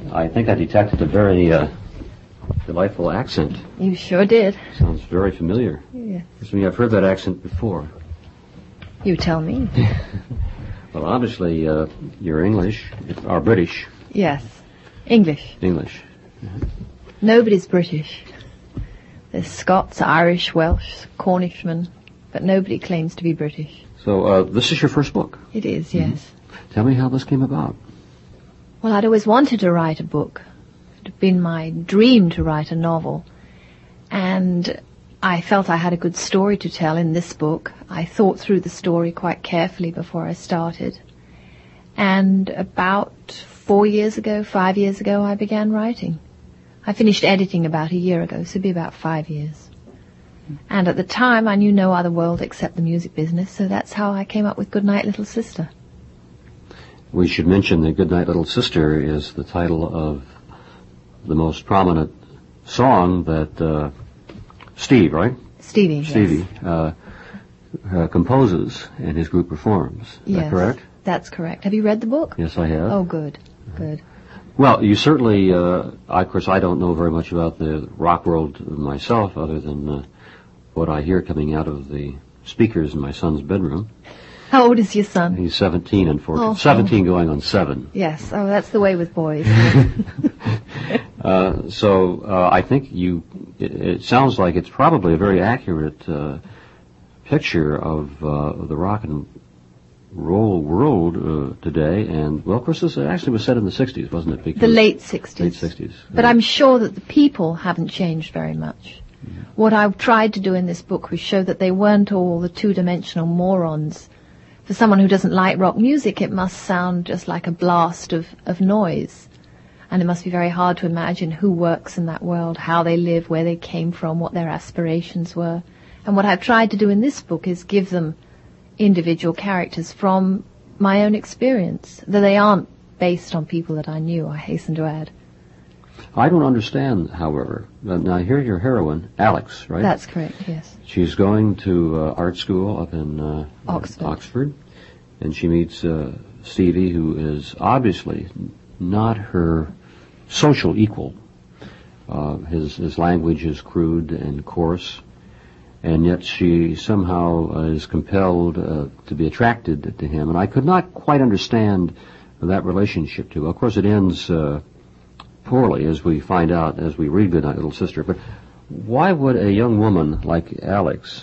I think I detected a very delightful accent. You sure did. Sounds very familiar. Yes. I mean, I've heard that accent before. You tell me. Well, obviously, you're English, or British. Yes. English. English. Nobody's British. There's Scots, Irish, Welsh, Cornishmen, but nobody claims to be British. So, this is your first book? It is, yes. Mm-hmm. Tell me how this came about. Well, I'd always wanted to write a book. It had been my dream to write a novel. And I felt I had a good story to tell in this book. I thought through the story quite carefully before I started. And about 5 years ago, I began writing. I finished editing about a year ago, so it'd be about 5 years. And at the time, I knew no other world except the music business, so that's how I came up with Goodnight Little Sister. We should mention that Goodnight Little Sister is the title of the most prominent song that Steve, right? Stevie, yes. Composes and his group performs. Is that correct? That's correct. Have you read the book? Yes, I have. Oh, good, good. Well, you certainly, of course, I don't know very much about the rock world myself other than what I hear coming out of the speakers in my son's bedroom. How old is your son? He's 17 and 14. 17 going on 7. Yes. Oh, that's the way with boys. So I think it sounds like it's probably a very accurate picture of the rock and roll world today. And, well, of course, this actually was set in the 60s, wasn't it? Because the late 60s. Late 60s. But I'm sure that the people haven't changed very much. Yeah. What I've tried to do in this book was show that they weren't all the two-dimensional morons. For someone who doesn't like rock music, it must sound just like a blast of noise. And it must be very hard to imagine who works in that world, how they live, where they came from, what their aspirations were. And what I've tried to do in this book is give them individual characters from my own experience, though they aren't based on people that I knew, I hasten to add. I don't understand, however. Now, here's your heroine, Alex, right? That's correct, yes. She's going to art school up in Oxford, and she meets Stevie, who is obviously not her social equal. His language is crude and coarse, and yet she somehow is compelled to be attracted to him. And I could not quite understand that relationship, too. Of course, it ends poorly, as we find out as we read Goodnight Little Sister. But why would a young woman like Alex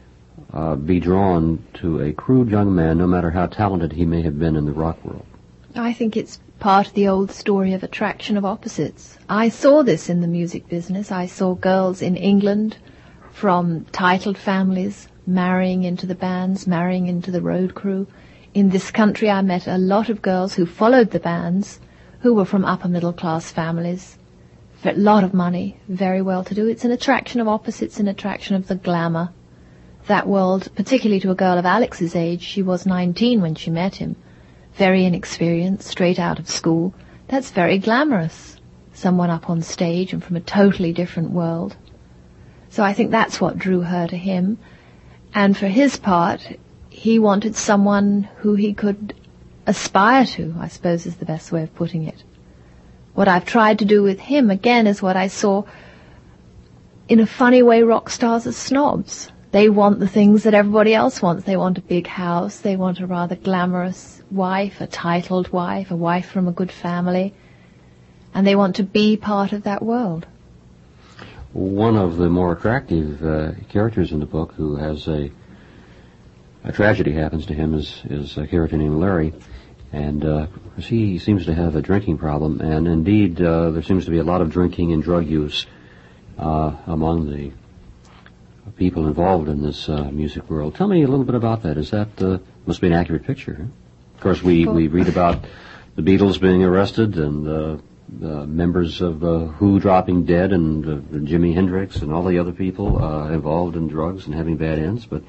be drawn to a crude young man, no matter how talented he may have been in the rock world? I think it's part of the old story of attraction of opposites. I saw this in the music business. I saw girls in England from titled families marrying into the bands, marrying into the road crew. In this country, I met a lot of girls who followed the bands, who were from upper middle class families, a lot of money, very well to do. It's an attraction of opposites, an attraction of the glamour. That world, particularly to a girl of Alex's age, she was 19 when she met him, very inexperienced, straight out of school. That's very glamorous. Someone up on stage and from a totally different world. So I think that's what drew her to him. And for his part, he wanted someone who he could aspire to, I suppose is the best way of putting it. What I've tried to do with him, again, is what I saw in a funny way rock stars are snobs. They want the things that everybody else wants. They want a big house. They want a rather glamorous wife, a titled wife, a wife from a good family. And they want to be part of that world. One of the more attractive characters in the book who has a tragedy happens to him is a character named Larry. And he seems to have a drinking problem. And indeed, there seems to be a lot of drinking and drug use among the people involved in this music world. Tell me a little bit about that. Is that must be an accurate picture? Huh? Of course, we read about the Beatles being arrested and members of Who dropping dead and Jimi Hendrix and all the other people involved in drugs and having bad ends. But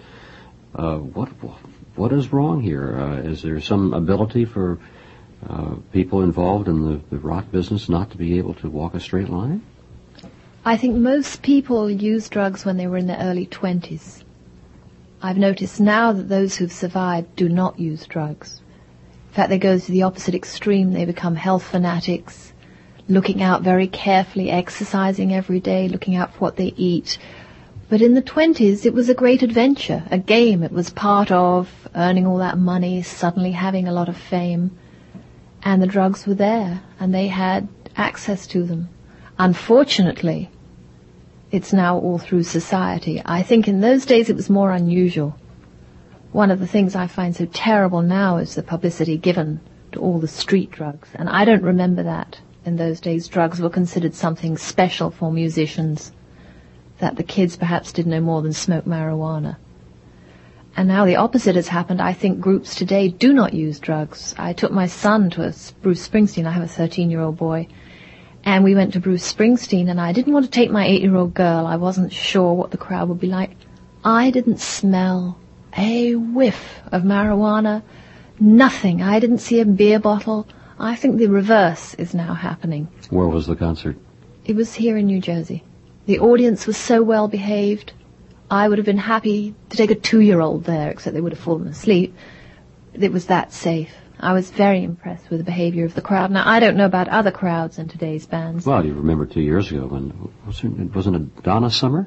what is wrong here? Is there some ability for people involved in the rock business not to be able to walk a straight line? I think most people use drugs when they were in their early 20s. I've noticed now that those who've survived do not use drugs. In fact, they go to the opposite extreme. They become health fanatics, looking out very carefully, exercising every day, looking out for what they eat. But in the 20s, it was a great adventure, a game. It was part of earning all that money, suddenly having a lot of fame. And the drugs were there, and they had access to them. Unfortunately, it's now all through society. I think in those days it was more unusual. One of the things I find so terrible now is the publicity given to all the street drugs. And I don't remember that. In those days, drugs were considered something special for musicians, that the kids perhaps didn't know more than smoke marijuana. And now the opposite has happened. I think groups today do not use drugs. I took my son to a Bruce Springsteen. I have a 13-year-old boy. And we went to Bruce Springsteen, and I didn't want to take my 8-year-old girl. I wasn't sure what the crowd would be like. I didn't smell a whiff of marijuana, nothing. I didn't see a beer bottle. I think the reverse is now happening. Where was the concert? It was here in New Jersey. The audience was so well behaved. I would have been happy to take a 2-year-old there, except they would have fallen asleep. It was that safe. I was very impressed with the behavior of the crowd. Now, I don't know about other crowds in today's bands. Well, you remember 2 years ago when, wasn't it Donna Summer?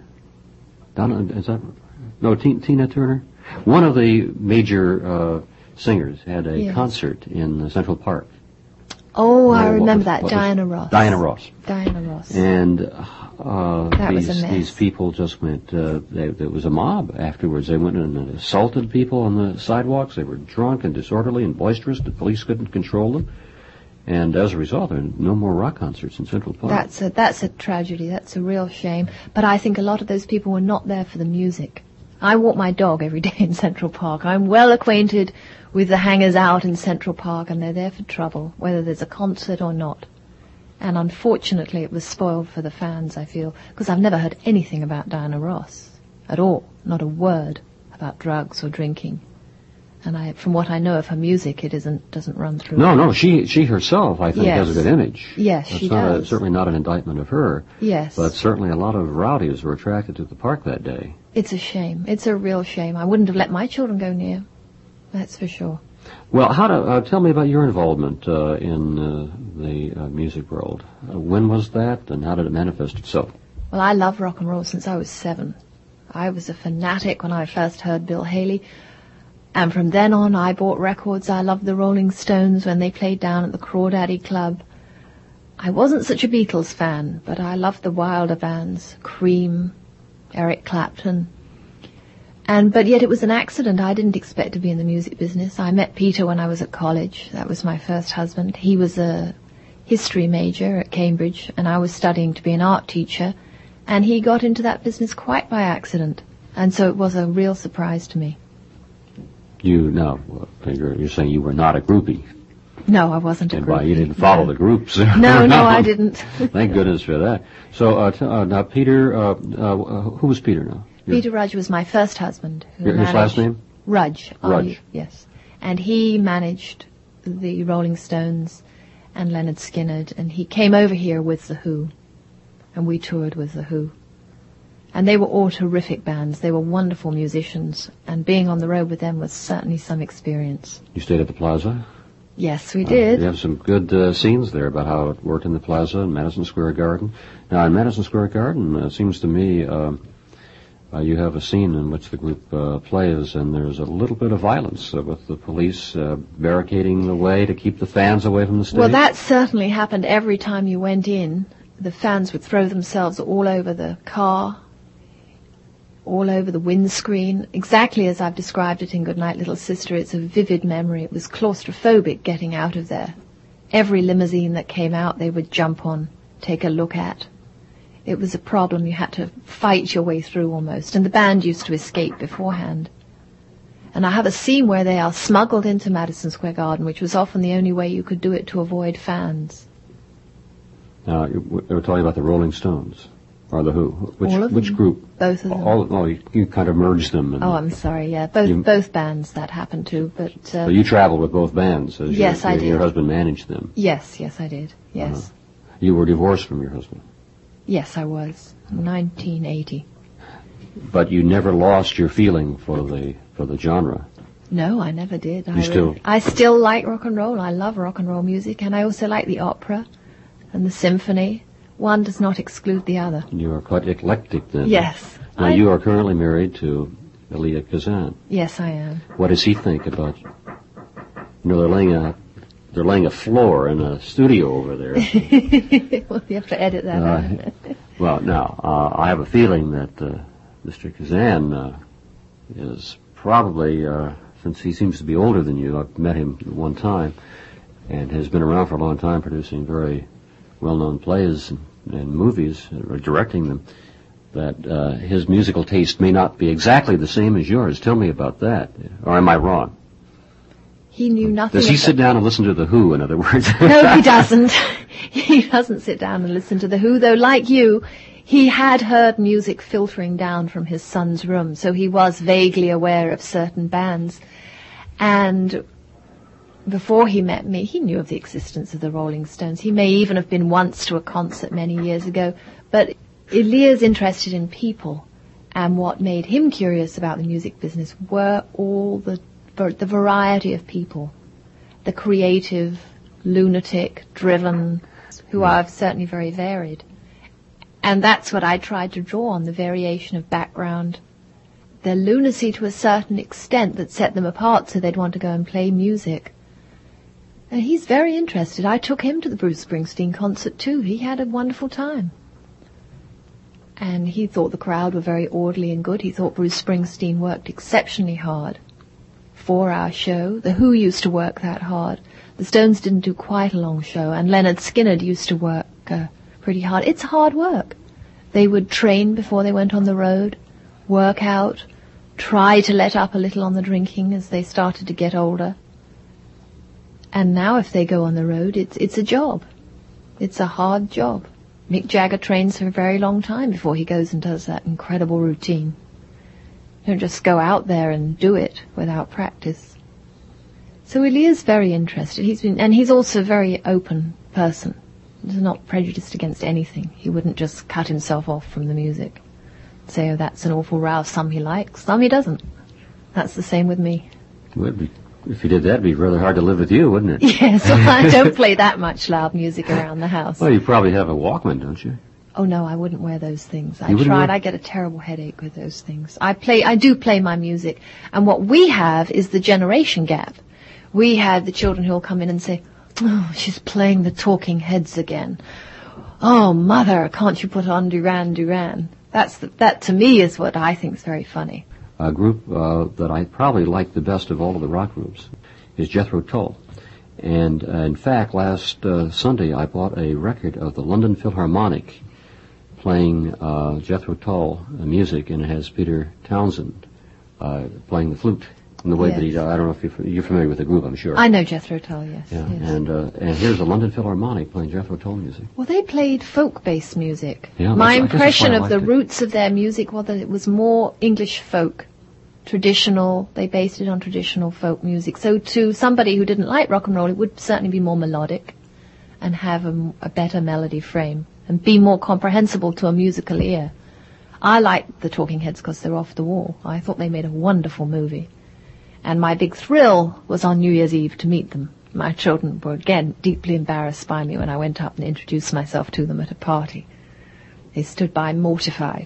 Tina Turner? One of the major singers had a concert in Central Park. Oh, I remember that. Diana Ross. Diana Ross. And these people just went, there was a mob afterwards. They went and assaulted people on the sidewalks. They were drunk and disorderly and boisterous. The police couldn't control them. And as a result, there are no more rock concerts in Central Park. That's a tragedy. That's a real shame. But I think a lot of those people were not there for the music. I walk my dog every day in Central Park. I'm well acquainted with the hangers out in Central Park, and they're there for trouble, whether there's a concert or not. And unfortunately, it was spoiled for the fans, I feel, because I've never heard anything about Diana Ross at all, not a word about drugs or drinking. And from what I know of her music, it doesn't run through. No, she herself, I think, has a good image. Yes, she does. Certainly not an indictment of her. Yes. But certainly a lot of rowdies were attracted to the park that day. It's a shame. It's a real shame. I wouldn't have let my children go near. That's for sure. Well, tell me about your involvement in the music world. When was that, and how did it manifest itself? Well, I love rock and roll since I was 7. I was a fanatic when I first heard Bill Haley. And from then on, I bought records. I loved the Rolling Stones when they played down at the Crawdaddy Club. I wasn't such a Beatles fan, but I loved the wilder bands, Cream, Eric Clapton. But yet it was an accident. I didn't expect to be in the music business. I met Peter when I was at college. That was my first husband. He was a history major at Cambridge, and I was studying to be an art teacher. And he got into that business quite by accident. And so it was a real surprise to me. You're saying you were not a groupie. No, I wasn't a groupie. You didn't follow the groups. No, I didn't. Thank goodness for that. So now Peter, who was Peter now? Peter Rudge was my first husband. His last name? Rudge. Rudge. Yes. And he managed the Rolling Stones and Leonard Skinner, and he came over here with The Who, and we toured with The Who. And they were all terrific bands. They were wonderful musicians, and being on the road with them was certainly some experience. You stayed at the Plaza? Yes, we did. You have some good scenes there about how it worked in the Plaza and Madison Square Garden. Now, in Madison Square Garden, it seems to me you have a scene in which the group plays, and there's a little bit of violence with the police barricading the way to keep the fans away from the stage. Well, that certainly happened every time you went in. The fans would throw themselves all over the car, all over the windscreen, exactly as I've described it in Goodnight Little Sister. It's a vivid memory. It was claustrophobic getting out of there. Every limousine that came out, they would jump on, take a look at. It was a problem. You had to fight your way through almost, and the band used to escape beforehand. And I have a scene where they are smuggled into Madison Square Garden, which was often the only way you could do it to avoid fans. Now, we're talking about the Rolling Stones. Or The Who? Which group? Both of them. You kind of merged them. I'm sorry, yeah. Both bands that happened to, but... So you traveled with both bands? Yes, I did. Your husband managed them? Yes, I did, yes. You were divorced from your husband? Yes, I was, in 1980. But you never lost your feeling for the genre? No, I never did. I still like rock and roll. I love rock and roll music, and I also like the opera. and the symphony. One does not exclude the other. You are quite eclectic then. Yes. Now, you are currently married to Elia Kazan. Yes, I am. What does he think about... they're laying a floor in a studio over there. Well, you have to edit that out. Well, now, I have a feeling that Mr. Kazan is probably, since he seems to be older than you, I've met him one time, and has been around for a long time producing very well-known plays and movies, or directing them, that his musical taste may not be exactly the same as yours. Tell me about that. Or am I wrong? He knew nothing. Does he sit down and listen to The Who, in other words? No, he doesn't. He doesn't sit down and listen to The Who, though, like you, he had heard music filtering down from his son's room, so he was vaguely aware of certain bands. And before he met me, he knew of the existence of the Rolling Stones. He may even have been once to a concert many years ago. But Elia's interested in people, and what made him curious about the music business were all the variety of people, the creative, lunatic, driven, who are certainly very varied. And that's what I tried to draw on, the variation of background, their lunacy to a certain extent that set them apart so they'd want to go and play music. And he's very interested. I took him to the Bruce Springsteen concert too. He had a wonderful time. And he thought the crowd were very orderly and good. He thought Bruce Springsteen worked exceptionally hard. 4-hour show. The Who used to work that hard. The Stones didn't do quite a long show, and Leonard Skinner used to work pretty hard. It's hard work. They would train before they went on the road, work out, try to let up a little on the drinking as they started to get older. And now if they go on the road, it's a job. It's a hard job. Mick Jagger trains for a very long time before he goes and does that incredible routine. Don't just go out there and do it without practice. So Elia's very interested. He's also a very open person. He's not prejudiced against anything. He wouldn't just cut himself off from the music. Say, oh, that's an awful row. Some he likes, some he doesn't. That's the same with me. If he did that, it'd be rather hard to live with you, wouldn't it? Yes, well, I don't play that much loud music around the house. Well, you probably have a Walkman, don't you? Oh, no, I wouldn't wear those things. You wouldn't wear- I get a terrible headache with those things. I do play my music. And what we have is the generation gap. We have the children who will come in and say, oh, she's playing the Talking Heads again. Oh, mother, can't you put on Duran Duran? That to me is what I think is very funny. A group that I probably like the best of all of the rock groups is Jethro Tull. And in fact, last Sunday I bought a record of the London Philharmonic playing Jethro Tull music, and it has Peter Townsend playing the flute in the way Yes. that he does. I don't know if you're familiar with the group, I'm sure. I know Jethro Tull, yes. Yeah, yes. and here's the London Philharmonic playing Jethro Tull music. Well, they played folk-based music. Yeah, My I guess that's impression why I of the liked it. roots of their music was that it was more English folk, traditional. They based it on traditional folk music. So to somebody who didn't like rock and roll, it would certainly be more melodic and have a better melody frame and be more comprehensible to a musical ear. I liked the Talking Heads because they're off the wall. I thought they made a wonderful movie. And my big thrill was on New Year's Eve to meet them. My children were, again, deeply embarrassed by me when I went up and introduced myself to them at a party. They stood by mortified.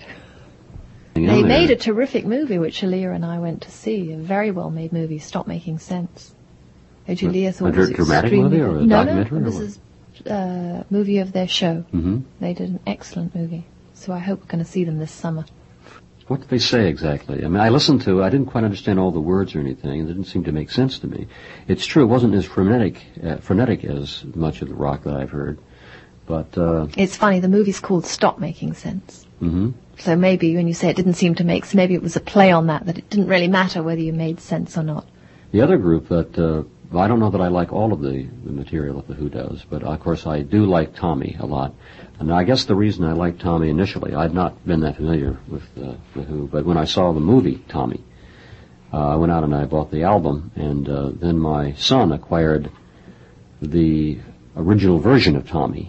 They made a terrific movie, which Elia and I went to see. A very well-made movie, Stop Making Sense. Which Elia thought was dramatic extremely movie or a No, documentary? No, or this what? is a movie of their show. Mm-hmm. They did an excellent movie. So I hope we're going to see them this summer. What did they say exactly? I mean, I listened to it. I didn't quite understand all the words or anything. It didn't seem to make sense to me. It's true, it wasn't as frenetic as much of the rock that I've heard. But, It's funny, the movie's called Stop Making Sense. mm-hmm. So maybe when you say it didn't seem to make sense, maybe it was a play on that it didn't really matter whether you made sense or not. The other group that, I don't know that I like all of the material that The Who does, but of course I do like Tommy a lot. And I guess the reason I liked Tommy initially, I'd not been that familiar with The Who, but when I saw the movie Tommy, I went out and I bought the album, and then my son acquired the original version of Tommy,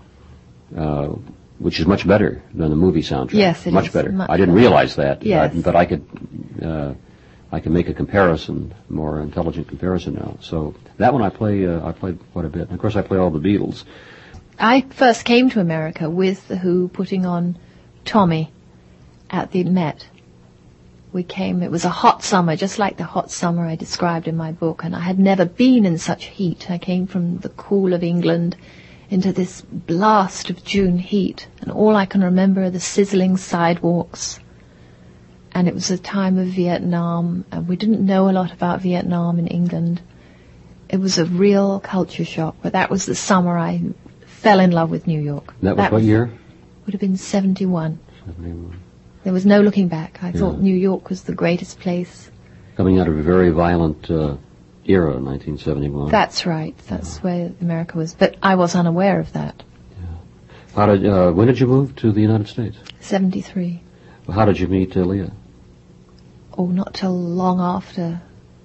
which is much better than the movie soundtrack. Yes, it much is. better. Much I didn't better. realize that, Yes. but I can make a comparison, more intelligent comparison now. So that one I play quite a bit. And of course, I play all the Beatles. I first came to America with The Who putting on Tommy at the Met. It was a hot summer, just like the hot summer I described in my book, and I had never been in such heat. I came from the cool of England into this blast of June heat, and all I can remember are the sizzling sidewalks. And it was a time of Vietnam, and we didn't know a lot about Vietnam in England. It was a real culture shock, but that was the summer I fell in love with New York. That was what year? Would have been 71. 71. There was no looking back. I thought New York was the greatest place. Coming out of a very violent era, 1971. That's right. That's where America was. But I was unaware of that. Yeah. When did you move to the United States? 73. How did you meet Leah? Oh, not till long after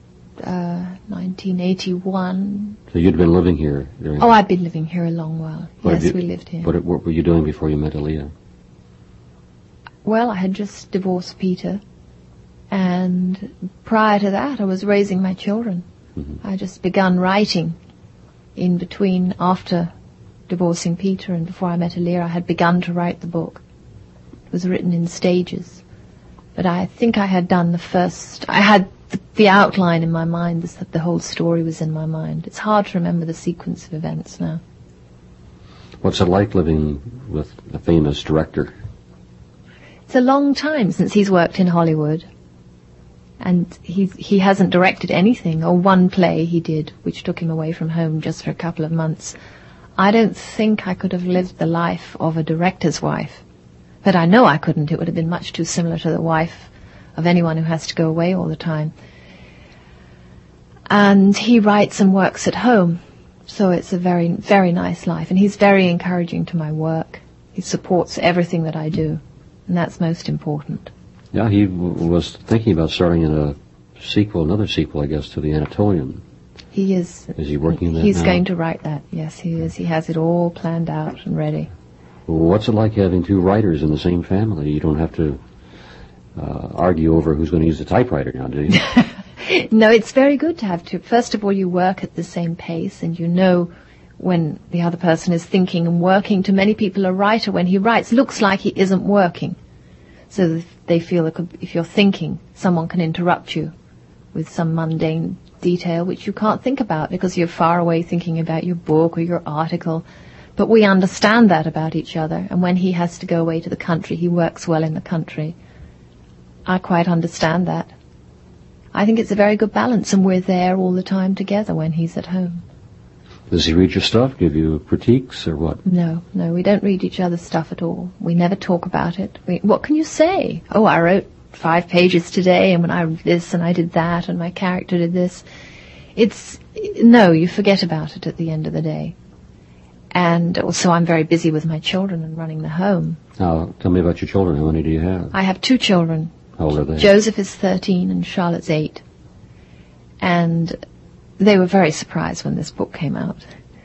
1981. So you'd been living here? I'd been living here a long while. Yes, we lived here. What were you doing before you met Leah? Well, I had just divorced Peter, and prior to that I was raising my children. Mm-hmm. I just begun writing in between, after divorcing Peter and before I met Leah. I had begun to write the book. It was written in stages, but I think I had done I had the outline in my mind, that the whole story was in my mind. It's hard to remember the sequence of events now. What's it like living with a famous director? It's a long time since he's worked in Hollywood, and he hasn't directed anything, or one play he did, which took him away from home just for a couple of months. I don't think I could have lived the life of a director's wife, but I know I couldn't. It would have been much too similar to the wife of anyone who has to go away all the time. And he writes and works at home, so it's a very, very nice life, and he's very encouraging to my work. He supports everything that I do. And that's most important. Yeah, he was thinking about starting another sequel, I guess, to the Anatolian. He is. Is he working on that He's now? going to write that, yes, he is. He has it all planned out and ready. Well, what's it like having two writers in the same family? You don't have to argue over who's going to use the typewriter now, do you? No, it's very good to have two. First of all, you work at the same pace, and you know when the other person is thinking and working. To many people, a writer, when he writes, looks like he isn't working. So they feel that if you're thinking, someone can interrupt you with some mundane detail which you can't think about because you're far away thinking about your book or your article. But we understand that about each other, and when he has to go away to the country, he works well in the country. I quite understand that. I think it's a very good balance, and we're there all the time together when he's at home. Does he read your stuff, give you critiques, or what? No, we don't read each other's stuff at all. We never talk about it. What can you say? Oh, I wrote 5 pages today, and when I did this, and I did that, and my character did this. No, you forget about it at the end of the day. And also I'm very busy with my children and running the home. Now, tell me about your children. How many do you have? I have 2 children. How old are they? Joseph is 13 and Charlotte's 8. And they were very surprised when this book came out.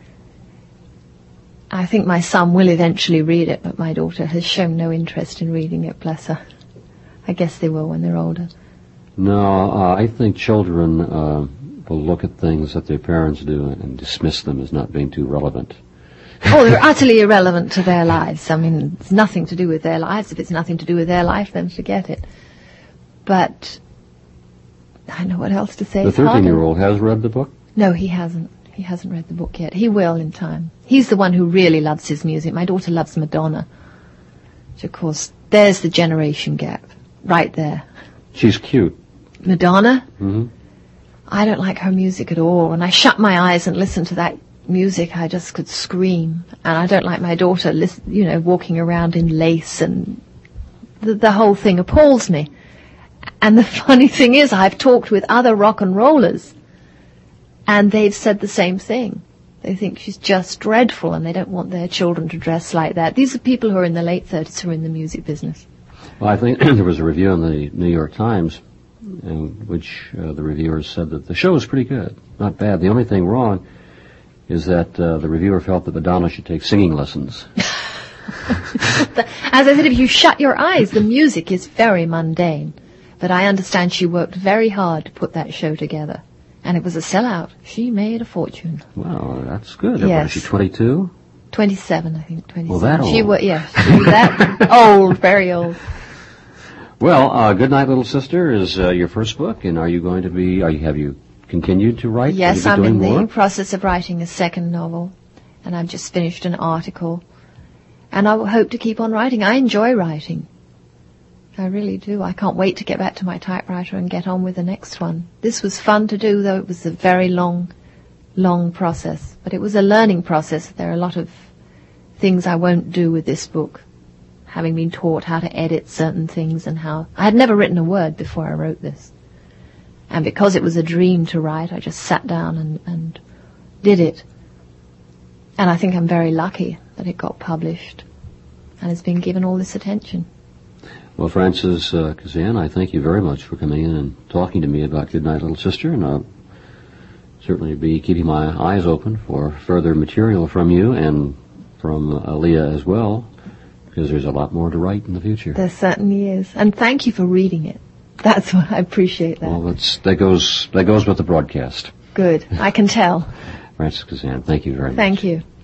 I think my son will eventually read it, but my daughter has shown no interest in reading it, bless her. I guess they will when they're older. No, I think children will look at things that their parents do and dismiss them as not being too relevant. Oh, they're utterly irrelevant to their lives. I mean, it's nothing to do with their lives. If it's nothing to do with their life, then forget it. But I don't know what else to say. The 13-year-old has read the book? No, he hasn't. He hasn't read the book yet. He will in time. He's the one who really loves his music. My daughter loves Madonna. Which, of course, there's the generation gap. Right there. She's cute. Madonna? Mm-hmm. I don't like her music at all. When I shut my eyes and listen to that music, I just could scream. And I don't like my daughter, walking around in lace, and the whole thing appalls me. And the funny thing is, I've talked with other rock and rollers, and they've said the same thing. They think she's just dreadful, and they don't want their children to dress like that. These are people who are in their late 30s who are in the music business. Well, I think there was a review in the New York Times in which the reviewers said that the show was pretty good, not bad. The only thing wrong is that the reviewer felt that Madonna should take singing lessons. As I said, if you shut your eyes, the music is very mundane. But I understand she worked very hard to put that show together. And it was a sellout. She made a fortune. Wow, that's good. Yes. Was she 22? 27, I think. 27. Well, that old. She was that old, very old. Well, Goodnight Little Sister is your first book, and are you going to be? Have you continued to write? Yes, Will you be I'm in doing more? the process of writing a second novel, and I've just finished an article, and I hope to keep on writing. I enjoy writing. I really do. I can't wait to get back to my typewriter and get on with the next one. This was fun to do, though it was a very long process. But it was a learning process. There are a lot of things I won't do with this book, having been taught how to edit certain things and how... I had never written a word before I wrote this. And because it was a dream to write, I just sat down and did it. And I think I'm very lucky that it got published and has been given all this attention. Well, Frances Kazan, I thank you very much for coming in and talking to me about Goodnight Little Sister, and I'll certainly be keeping my eyes open for further material from you and from Leah as well, because there's a lot more to write in the future. There certainly is. And thank you for reading it. That's what I appreciate that. Well, that goes with the broadcast. Good. I can tell. Frances Kazan, thank you very much. Thank you.